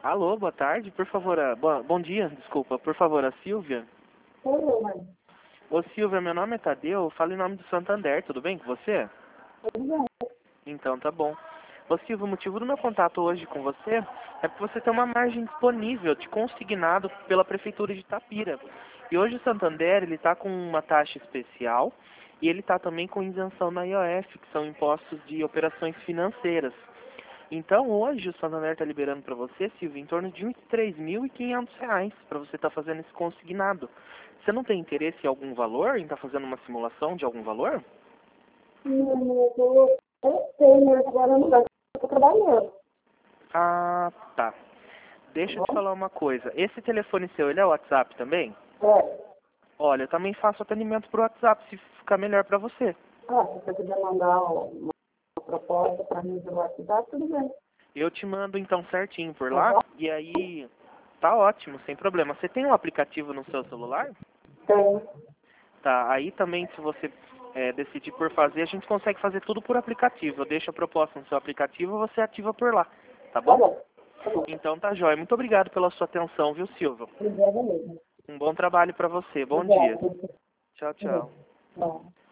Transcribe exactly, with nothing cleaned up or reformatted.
Alô, boa tarde, por favor, a... Boa... bom dia, desculpa, por favor, a Silvia. Oi, mãe. Ô Silvia, meu nome é Tadeu, eu falo em nome do Santander, tudo bem com você? Tudo bem. Então tá bom. Ô Silvia, o motivo do meu contato hoje com você é porque você tem uma margem disponível de consignado pela Prefeitura de Itapira. E hoje o Santander, ele tá com uma taxa especial e ele tá também com isenção na I O F, que são impostos de operações financeiras. Então hoje o Santander está liberando para você, Silvia, em torno de vinte e três mil e quinhentos reais para você estar fazendo esse consignado. Você não tem interesse em algum valor, em estar fazendo uma simulação de algum valor? Não, eu tô- eu sei, mas agora não dá. Eu tô trabalhando. Ah, tá. Tá Deixa eu te bom? falar uma coisa. Esse telefone seu, ele é o WhatsApp também? É. Olha, eu também faço atendimento por WhatsApp, se ficar melhor para você. Ah, se você quiser mandar uma, uma proposta para mim pelo WhatsApp, tudo bem. Eu te mando então certinho por Tá lá, bom? e aí tá ótimo, sem problema. Você tem um aplicativo no seu celular? Tem. Tá, aí também se você é, decidir por fazer, a gente consegue fazer tudo por aplicativo. Eu deixo a proposta no seu aplicativo e você ativa por lá, tá Tá bom? bom. Tá bom. Então tá jóia. Muito obrigado pela sua atenção, viu, Silva? Obrigada mesmo. Um bom trabalho para você. Bom dia. Obrigada. Tchau, Tá bom. tchau. Bom.